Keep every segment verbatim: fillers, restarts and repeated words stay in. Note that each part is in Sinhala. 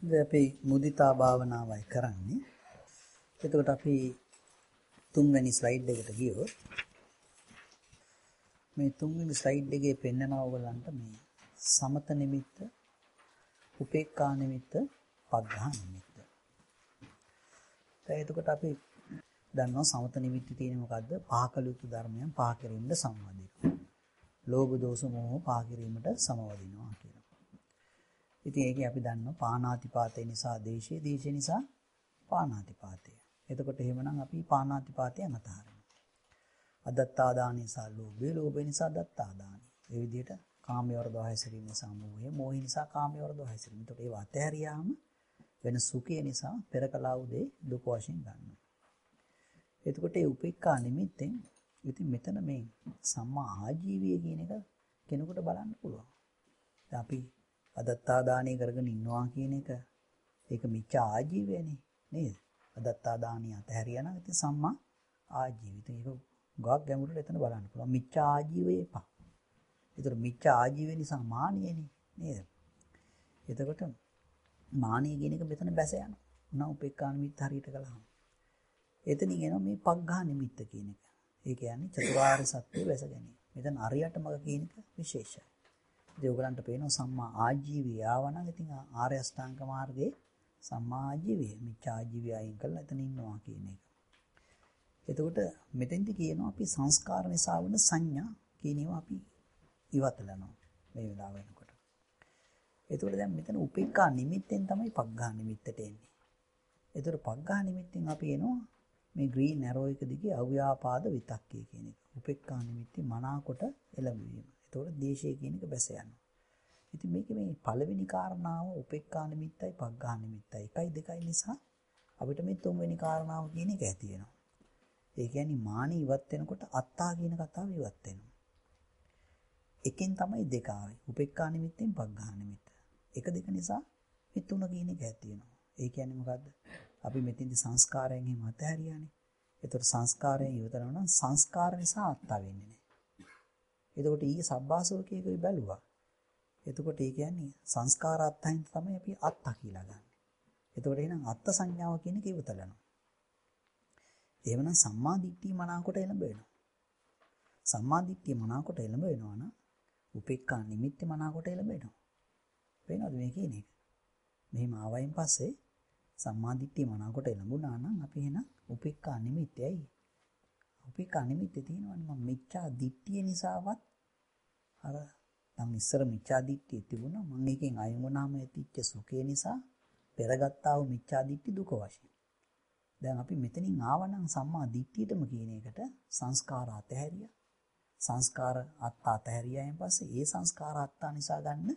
දැන් අපි මුදිතා භාවනාවයි කරන්නේ. එතකොට අපි තුන්වෙනි ස්ලයිඩ් එකට ගියොත් මේ තුන්වෙනි ස්ලයිඩ් එකේ පෙන්නනවා ඔයගලන්ට මේ සමත නිමිත්ත, උපේක්ඛා නිමිත්ත, පග්ඝා නිමිත්ත. දැන් එතකොට අපි දන්නවා සමත නිමිත්ත තියෙන්නේ මොකද්ද? පහකල යුතු ධර්මයන් පහ කිරීමට සම්බන්ධයි. ලෝභ දෝෂ මෝහ පහ කිරීමට සමවදිනවා කියලා. ඉතින් ඒකේ අපි දන්නවා පාණාතිපාතේ නිසා දේශේ, දේශේ නිසා පාණාතිපාතේ. එතකොට එහෙමනම් අපි පාණාතිපාතේ අමතහරිනවා. අදත්තාදාන නිසා ලෝභය, ලෝභය නිසා දත්තාදානයි. ඒ විදිහට කාමයේ වර්ධව හැසිරීම නිසා මෝහය, මෝහය නිසා කාමයේ වර්ධව හැසිරීම. එතකොට ඒව අතහැරියාම වෙන සුඛය නිසා පෙරකලා උදේ දුක වශයෙන් ගන්නවා. එතකොට ඒ උපේක්ඛා නිමිත්තෙන් ඉතින් මෙතන මේ සම්මා ආජීවය කියන එක කෙනෙකුට බලන්න පුළුවන්. දැන් අපි අදත්තාදානය කරගෙන ඉන්නවා කියන එක ඒක මිච්ඡා ආජීවයනේ නේද? අදත්තාදානිය අතහැරියා නම් ඉතින් සම්මා ආජීවිත ඒක ගොඩක් ගැඹුරට එතන බලන්න පුළුවන්. මිච්ඡා ආජීවය එපා. ඒතර මිච්ඡා ආජීවය නිසා මානියනේ නේද? එතකොට මානිය කියන එක මෙතන බැස යනවා. උනා උපේක්ඛා නිමිත්ත හරියට කළාම. එතනින් එනවා මේ පග්ඝා නිමිත්ත කියන එක. ඒ කියන්නේ චතුරාර්ය සත්‍ය වැස ගැනීම. මෙතන අරියට මග කියන එක විශේෂයි. ඉතින් ඔයගලන්ට පේනවා සම්මා ආජීවය ආවනම් ඉතින් ආර්ය අෂ්ටාංග මාර්ගයේ සම්මා ආජීවය මිච්ඡා ආජීවය අයින් කරලා එතන ඉන්නවා කියන එක. එතකොට මෙතෙන්දි කියනවා අපි සංස්කාර නිසා වන සංඥා කියන ඒවා අපි ඉවතලනවා මේ වෙලාව වෙනකොට. එතකොට දැන් මෙතන උපේක්ඛා නිමිත්තෙන් තමයි පග්ඝා නිමිත්තට එන්නේ. එතකොට පග්ඝා නිමිත්තෙන් අපි එනවා මේ ග්‍රීන් ඇරෝ එක දිගේ අව්‍යාපාද විතක්කය කියන එක. උපේක්ඛා නිමිත්තේ මනාකොට එළඹවීම. එතකොට දේශය කියන එක බැස යනවා. ඉතින් මේකේ මේ පළවෙනි කාරණාව උපේක්ඛා නිමිත්තයි පග්ඝා නිමිත්තයි එකයි දෙකයි නිසා අපිට මේ තුන්වෙනි කාරණාව කියන එක ඇති වෙනවා. ඒ කියන්නේ මානෙ ඉවත් වෙනකොට අත්තා කියන කතාව ඉවත් වෙනවා. එකෙන් තමයි දෙක ආවේ. උපේක්ඛා නිමිත්තෙන් පග්ඝා නිමිත්ත. එක දෙක නිසා මේ තුන කියන එක ඇති වෙනවා. ඒ කියන්නේ මොකද්ද? අපි මෙතෙන්දි සංස්කාරයෙන් හිම අතහැරියානේ. ඒතර සංස්කාරයෙන් ඉවතනවා නම් සංස්කාර නිසා අත්තා වෙන්නේ නැහැ. එතකොට ඊයේ සබ්බාසෝකයේදී බැලුවා. එතකොට ඒ කියන්නේ සංස්කාර අත්හින් තමයි අපි අත්තා කියලා ගන්න. එතකොට එහෙනම් අත්ත සංඥාව කියන එක ඉවතලනවා. එහෙමනම් සම්මා දිට්ඨිය මනාකොට එළඹ වෙනවා. සම්මා දිට්ඨිය මනාකොට එළඹ වෙනවා නම් උපේක්ඛා නිමිත්ත මනාකොට එළඹ වෙනවා. වෙනවද මේ කියන එක? මෙහිම ආවයින් පස්සේ සම්මා දිට්ඨිය මනාකොට එළඹුණා නම් අපි එහෙනම් උපේක්ඛා නිමිත්තයි. උපේක්ඛා නිමිත්තේ තියෙනවනේ මම මිච්ඡා දිට්ඨිය නිසාවත් අර නම් ඉස්සර මිච්ඡා දිට්ඨිය තිබුණා මම එකෙන් අයින් වුණාම ඇතිච්ච සුඛය නිසා පෙරගත්තා වූ මිච්ඡා දිට්ඨි දුක වශයෙන්. දැන් අපි මෙතනින් ආවනම් සම්මා දිට්ඨියටම කියන එකට සංස්කාර අතහැරියා. සංස්කාර අත්ත අතහැරියායින් පස්සේ ඒ සංස්කාර අත්තා නිසා ගන්න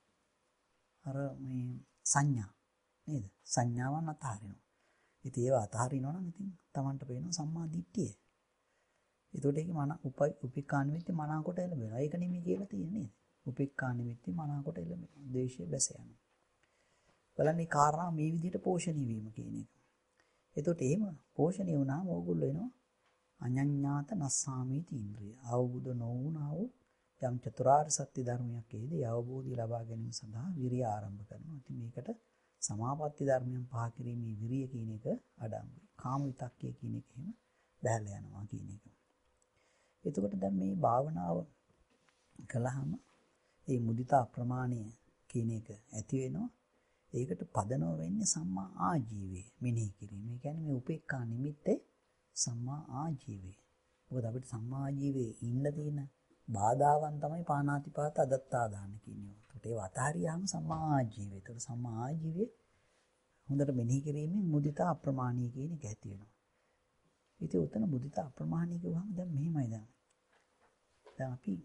අර මේ සංඥා නේද? සංඥාවන් අතහරිනවා. ඉතින් ඒව අතහරිනවා නම් ඉතින් Tamanට පේනවා සම්මා දිට්ඨිය. ඒතකොට ඒක මන උපේක්ඛා නිමිති මනාකොට එළඹෙනවා. ඒක නෙමෙයි කියලා තියෙන්නේ නේද? උපේක්ඛා නිමිති මනාකොට එළඹෙනවා. දේශය බැස යනවා. බලන්නේ කාරණා මේ විදිහට පෝෂණය වීම කියන එක. එතකොට එහෙම පෝෂණය වුණාම ඕගොල්ලෝ එනවා අඤඤ්ඤාත නස්සාමීති ඉන්ද්‍රිය. අවබෝධ නොවුණා වූ යම් චතුරාර්ය සත්‍ය ධර්මයක් ඒදී අවබෝධය ලබා ගැනීම සඳහා විරිය ආරම්භ කරනවා. ඉතින් මේකට සමාපatti ධර්මයන් පහ කිරීමේ විරිය කියන එක අඩංගුයි. කාම විතක්කය කියන එක එහෙම බහැලා යනවා කියන එක. එතකොට දැන් මේ භාවනාව කළාම මේ මුදිතා ප්‍රමාණය කියන එක ඇති වෙනවා. ඒකට පදනම වෙන්නේ සම්මා ආජීවය මෙනෙහි කිරීම. ඒ කියන්නේ මේ උපේක්ඛා නිමිත්තේ සම්මා ආජීවය. මොකද අපිට සම්මා ආජීවයේ ඉන්න තියෙන බාධාවන් තමයි පාණාතිපාත අදත්තාදාන කියන්නේ. ඒකට ඒව අතහරියාම සම්මා ආජීවය. ඒතකොට සම්මා ආජීවය හොඳට මෙනෙහි කිරීමෙන් මුදිතා අප්‍රමාණීය කියන එක ඇති වෙනවා. ඉතින් උතන මුදිතා අප්‍රමාණීය කියවහම දැන් මෙහෙමයි දැන්. දැන් අපි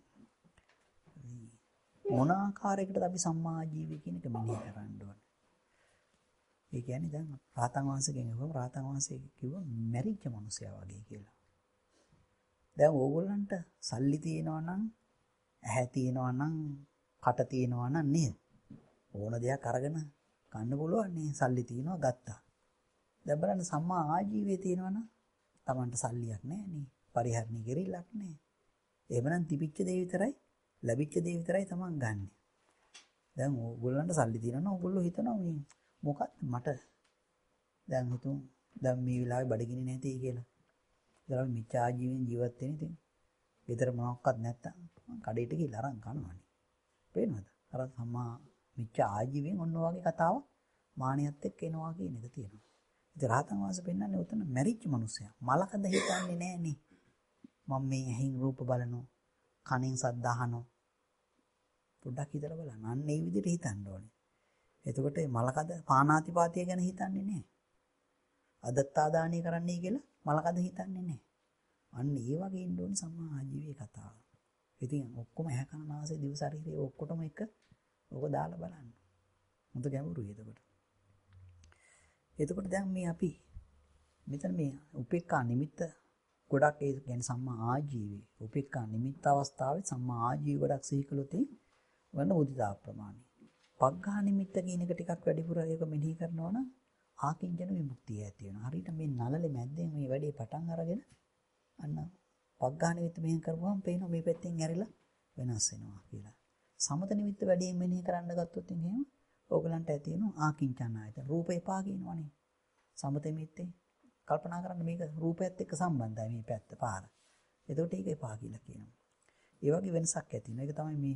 මොන ආකාරයකටද අපි සම්මා ආජීවය කියන එක මෙනෙහි කරන්න ඕනේ. ඒ කියන්නේ දැන් රාතන් වහන්සේගෙන් අහුවම රාතන් වහන්සේ කිව්වා මැරිච්ච මිනිසයා වගේ කියලා. දැන් ඕගොල්ලන්ට සල්ලි තියෙනවා නම් ඇහැ තියෙනවා නම් කට තියෙනවා නම් නේද? ඕන දෙයක් අරගෙන කන්න පුළුවන් නේ සල්ලි තියෙනවා ගත්තා. දැන් බලන්න සම්මා ආජීවය තියෙනවා නම් Tamanට සල්ලියක් නැහැ නේ. පරිහරණය කෙරෙල්ලක් නැහැ. එහෙමනම් තිබිච්ච දේ විතරයි ලැබිච්ච දේ විතරයි Taman ගන්නෙ. දැන් ඕගොල්ලන්ට සල්ලි තියෙනවා නම් ඕගොල්ලෝ හිතනවා මේ මොකක්ද මට දැන් හිතුම් දැන් මේ වෙලාවේ බඩගිනි නැති කියලා. ඒතර මිච්ඡා ජීවෙන් ජීවත් වෙන ඉතින්. ඊතර මොනක්වත් නැත්තම් කඩේට ගිහලා අරන් කනවනේ. පේනවද? අර සම්මා මිච්ඡා ආජීවයෙන් ඔන්න ඔයගේ කතාවක් මානියත් එක්ක එනවා කියන එක තියෙනවා. ඉතින් රහතන් වහන්සේ පෙන්නන්නේ උතන මැරිච්ච මිනිසයා. මලකද හිතන්නේ නෑනේ. මම මේ ඇහින් රූප බලනවා, කනෙන් ශබ්ද අහනවා. පොඩ්ඩක් හිතලා බලන්න. අන්න ඒ විදිහට හිතන්න ඕනේ. එතකොට මේ මලකද පානාතිපාතිය ගැන හිතන්නේ නෑ. අදත්තාදානිය කරන්නයි කියලා මලකද හිතන්නේ නෑ. අන්න ඒ වගේ ඉන්න ඕනේ සම්මා ආජීවයේ කතාව. ඉතින් ඔක්කොම ඇහැ කන නාසය දිව ශරීරය ඔක්කොටම එක ඕක දාලා බලන්න. මුද ගැඹුරුයි එතකොට. එතකොට දැන් මේ අපි මෙතන මේ උපේක්ඛා නිමිත්ත ගොඩක් ඒ කියන්නේ සම්මා ආජීවයේ උපේක්ඛා නිමිත්ත අවස්ථාවේ සම්මා ආජීව ගොඩක් සිහි කළොත් වන්න උදිතා ප්‍රමාණයි. පග්ඝා නිමිත්ත කියන එක ටිකක් වැඩිපුර ඒක මෙනෙහි කරනවා නම් ආකින්ජන විමුක්තිය ඇති වෙනවා. හරියට මේ නළලේ මැද්දෙන් මේ වැඩේ පටන් අරගෙන අන්න පග්ඝා නිමිත්ත මෙහෙම කරපුවම පේනවා මේ පැත්තෙන් ඇරිලා වෙනස් වෙනවා කියලා. සමත නිමිත්ත වැඩියෙන් මෙනෙහි කරන්න ගත්තොත් එහෙම ඕගලන්ට ඇති වෙනවා ආකින්චන ආයතන. රූප එපා කියනවනේ. සමත නිමිත්තේ කල්පනා කරන්න මේක රූපයත් එක්ක සම්බන්ධයි මේ පැත්ත පාර. එතකොට ඒක එපා කියලා කියනවා. ඒ වගේ වෙනසක් ඇති වෙනවා. ඒක තමයි මේ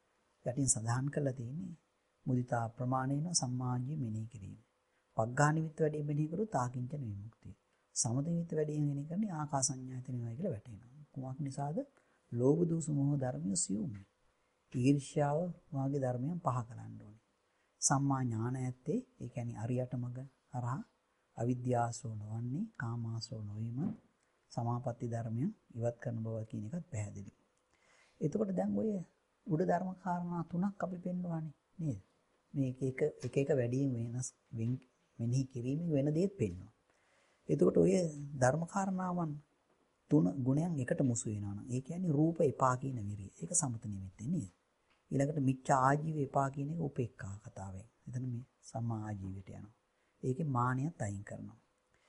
යටින් සඳහන් කරලා තියෙන්නේ. මුදිතා ප්‍රමාණේන සම්මාජ්‍ය මෙනෙහි කිරීම. පග්ඝා නිමිත්ත වැඩි මෙනෙහි කළොත් ආකින්චන විමුක්තිය. සමත නිමිත්ත වැඩි මෙනෙහි කරන්නේ ආකාසඤ්ඤායතන වෙනවා කියලා වැටෙනවා. කුමක් නිසාද? ලෝභ දෝෂ මොහ ධර්මිය සියුම්. ඊර්ෂ්‍යාව වාගේ ධර්මයන් පහ කරන්න ඕනේ. සම්මා ඥාන ඇත්තේ ඒ කියන්නේ අරියට මඟ හරහා අවිද්‍යාසෝ නොවන්නේ කාමාසෝ නොවීම සමාපatti ධර්මයන් ඉවත් කරන බව කියන එකත් පැහැදිලි. එතකොට දැන් ඔය උඩ ධර්ම කාරණා තුනක් අපි පෙන්වන්නේ නේද? මේක එක එක එක වැඩියෙන් වෙනස් මෙනෙහි කිරීමෙන් වෙන දේත් පෙන්වනවා. එතකොට ඔය ධර්ම කාරණාවන් තුන ගුණයන් එකට මුසු වෙනවා නම් ඒ කියන්නේ රූප එපා කියන විරිය. ඒක සමත නිමිත්තේ නේද? ඊළඟට මිච්ඡා ආජීව එපා කියන එක උපේක්ඛා කතාවෙන්. එතන මේ සම්මා ආජීවයට යනවා. ඒකේ මානියත් අයින් කරනවා.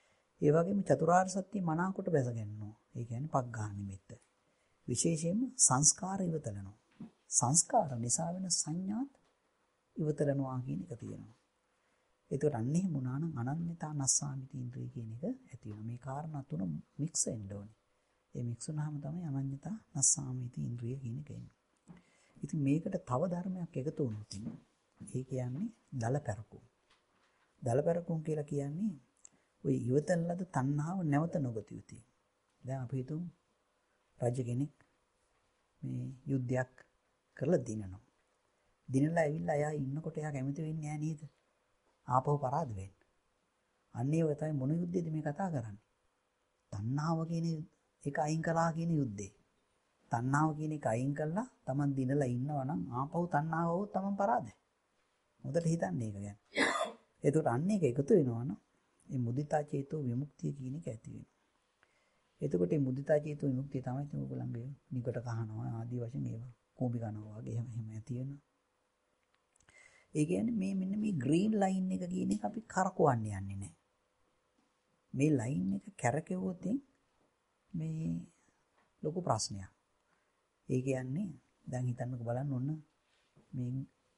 ඒ වගේම චතුරාර්ය සත්‍ය මනාකොට බැස ගන්නවා. ඒ කියන්නේ පග්ඝා නිමිත්ත. විශේෂයෙන්ම සංස්කාර ඉවතලනවා. සංස්කාර නිසා වෙන සංඥාත් ඉවතලනවා කියන එක තියෙනවා. ඒකට අන්නේ මොනවා නම් අනන්‍යතා නස්සාමිති ඉන්ද්‍රිය කියන එක ඇති වෙනවා. මේ කාරණා තුන මික්ස් වෙන්න ඕනේ. ඒ මික්ස් වුනහම තමයි අනන්‍යතා නස්සාමිති ඉන්ද්‍රිය කියන එක එන්නේ. ඉතින් මේකට තව ධර්මයක් එකතු වුණොත් ඒ කියන්නේ දලපැරකුම්. දලපැරකුම් කියලා කියන්නේ ওই ඉවතන ලද තණ්හාව නැවත නොගත යුතුයි. දැන් අපි හිතමු රජ කෙනෙක් මේ යුද්ධයක් කරලා දිනනවා. දිනලා ඇවිල්ලා එයා ඉන්නකොට එයා කැමති වෙන්නේ නැහැ නේද? ආපහු පරාද වෙන්න. අන්න ඒක තමයි මොන යුද්ධයේද මේ කතා කරන්නේ? තණ්හාව කියන එක අයින් කළා කියන යුද්ධේ. තණ්හාව කියන එක අයින් කළා Taman දිනලා ඉන්නවා නම් ආපහු තණ්හාව වුත් Taman පරාදයි. හොඳට හිතන්න ඒක ගැන. ඒකට අන්න ඒක එකතු වෙනවා නම් මේ මුදිතා චේතෝ විමුක්තිය කියන එක ඇති වෙනවා. එතකොට මේ මුදිතා චේතෝ විමුක්තිය තමයි තම ඔයගොල්ලන්ගේ නිකට කහනවා ආදී වශයෙන් ඒවා කෝඹි කනවා වගේ එහෙම එහෙම ඇති වෙනවා. ඒ කියන්නේ මේ මෙන්න මේ ග්‍රීන් ලයින් එක කියන එක අපි කරකවන්න යන්නේ නැහැ. මේ ලයින් එක කැරකෙවුවොත් මේ ලොකු ප්‍රශ්නයක්. ඒ කියන්නේ දැන් හිතන්නකෝ බලන්න ඔන්න මේ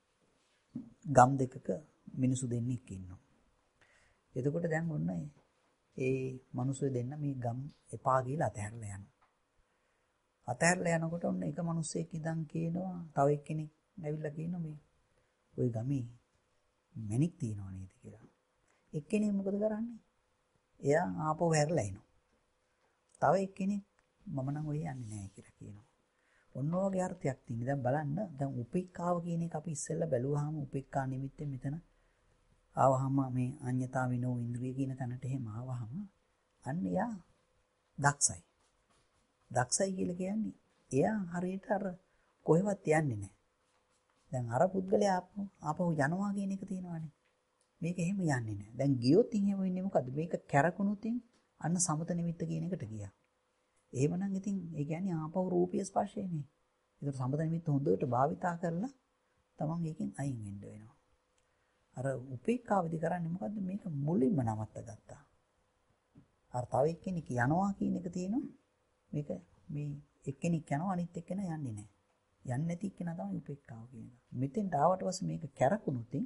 ගම් දෙකක මිනිසු දෙන්නෙක් ඉන්නවා. එතකොට දැන් ඔන්න ඒ මිනිස්සු දෙන්න මේ ගම් එපා කියලා අතහැරලා යනවා. අතහැරලා යනකොට ඔන්න එක මිනිස්සෙක් ඉඳන් කියනවා තව එක්කෙනෙක් ඇවිල්ලා කියනවා මේ ওই ගමේ මැණික් තියනවා නේද කියලා. එක්කෙනෙක් මොකද කරන්නේ? එයා ආපහු හැරලා එනවා. තව එක්කෙනෙක් මම නම් ඔය යන්නේ නැහැ කියලා කියනවා. ඔන්න ඔයගේ අර්ථයක් තියෙනවා. දැන් බලන්න දැන් උපේක්ඛාව කියන එක අපි ඉස්සෙල්ලා බැලුවාම උපේක්ඛා නිමිත්තෙන් මෙතන ආවහම මේ අඤ්ඤතා විනෝ ඉන්ද්‍රිය කියන තැනට එහෙම ආවහම අන්න එයා දක්ෂයි. දක්ෂයි කියලා කියන්නේ එයා හරියට අර කොහෙවත් යන්නේ නැහැ. දැන් අර පුද්ගලයා ආපහු ආපහු යනවා කියන එක තියෙනවානේ. මේක එහෙම යන්නේ නැහැ. දැන් ගියොත් එහෙම වෙන්නේ මොකද්ද? මේක කැරකුණුත් අන්න සමත නිමිත්ත කියන එකට ගියා. එහෙමනම් ඉතින් ඒ කියන්නේ ආපහු රූපීය ස්පර්ශයනේ. ඒක සමත නිමිත්ත හොඳට භාවිතා කරලා තමන් ඒකෙන් අයින් වෙන්න වෙනවා. අර උපේක්ඛාවදි කරන්නේ මොකද්ද? මේක මුලින්ම නවත්ත ගත්තා. අර තව එක්කෙනෙක් යනවා කියන එක තියෙනවා. මේක මේ එක්කෙනෙක් යනවා අනිත් එක්කෙනා යන්නේ නැහැ. යන්නේ නැති එක්කෙනා තමයි උපේක්ඛාව කියන්නේ. මෙතෙන්ට ආවට පස්සේ මේක කැරකුණුත්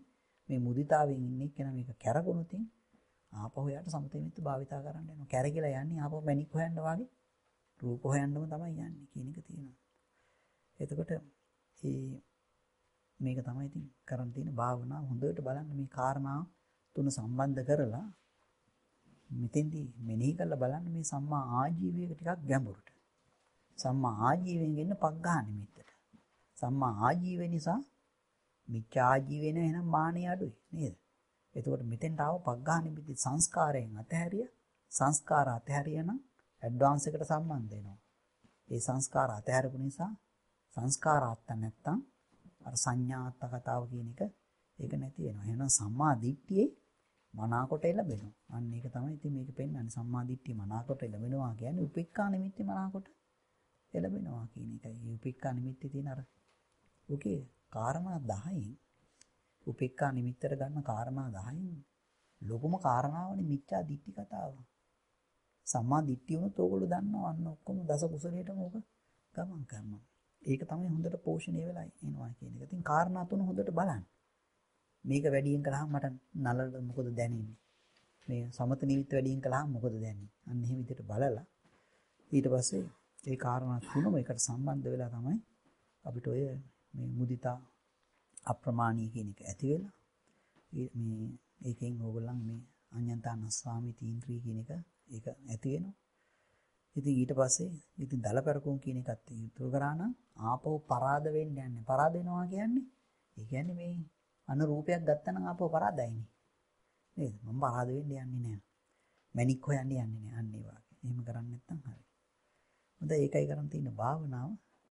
මේ මුදිතාවෙන් ඉන්නේ කෙනා මේක කැරගුණොත් ආපහු යාට සමත නිමිත්ත භාවිතා කරන්න යනවා. කැරකිලා යන්නේ ආපහු මැණික් හොයන්න වාගේ රූප හොයන්නම තමයි යන්නේ කියන එක තියෙනවා. එතකොට මේ මේක තමයි ඉතින් කරන් තියෙන භාවනාව. හොඳට බලන්න මේ කාරණා තුන සම්බන්ධ කරලා මෙතෙන්දී මෙනෙහි කරලා බලන්න මේ සම්මා ආජීවයක ටිකක් ගැඹුරට. සම්මා ආජීවයෙන් එන්න පග්ඝා නිමිත්තට. සම්මා ආජීවය නිසා මිච්ඡා ආජීවය නේ එහෙනම් මානෙ අඩුයි නේද? එතකොට මෙතෙන්ට ආව පග්ඝා නිමිති සංස්කාරයෙන් අතහැරිය සංස්කාර අතහැරිය නම් ඇඩ්වාන්ස් එකට සම්බන්ධ වෙනවා. ඒ සංස්කාර අතහැරපු නිසා සංස්කාරාත්ත නැත්තම් අර සංඥාත්ත කතාව කියන එක ඒක නැති වෙනවා. එහෙනම් සම්මා දිට්ඨියේ මනාකොට ලැබෙනවා. අන්න ඒක තමයි ඉතින් මේක පෙන්වන්නේ. සම්මා දිට්ඨිය මනාකොට ලැබෙනවා කියන්නේ උපේක්ඛා නිමිති මනාකොට ලැබෙනවා කියන එකයි. මේ උපේක්ඛා නිමිති තියෙන අර ඔකේ කාරණා දහයෙන් උපේක්ඛා නිමිත්තට ගන්න කාරණා දහයෙන් ලොකුම කාරණාවනේ මිච්ඡා දිට්ඨි කතාව. සම්මා දිට්ඨිය උනත් ඕගොල්ලෝ දන්නවා අන්න ඔක්කොම දස කුසලයටම ඕක ගමන් කරනවා. ඒක තමයි හොඳට පෝෂණය වෙලා එනවා කියන එක. ඉතින් කාරණා තුන හොඳට බලන්න. මේක වැඩියෙන් කළාම මට නලල මොකද දැනෙන්නේ? මේ සමත නිමිත්ත වැඩියෙන් කළාම මොකද දැනෙන්නේ? අන්න එහෙම විදිහට බලලා ඊට පස්සේ ඒ කාරණා තුනම එකට සම්බන්ධ වෙලා තමයි අපිට ඔය මේ මුදිතා අප්‍රමාණීය කියන එක ඇති වෙලා මේ ඒකෙන් ඕගොල්ලන් මේ අඤ්ඤන්තාන ස්වාමි තීන්ද්‍රී කියන එක ඒක ඇති වෙනවා. ඉතින් ඊට පස්සේ ඉතින් දලපරකුම් කියන එකත් ඉතුරු කරා නම් ආපහු පරාද වෙන්න යන්නේ. පරාද වෙනවා කියන්නේ ඒ කියන්නේ මේ අන රූපයක් ගත්තා නම් ආපහු පරාදයිනේ. නේද? මම පරාද වෙන්න යන්නේ නෑ. මැණික් හොයන්න යන්නේ නෑ. අන්න ඒ වගේ. එහෙම කරන්නේ නැත්නම් හරි. හොඳයි ඒකයි කරන් තියෙන භාවනාව.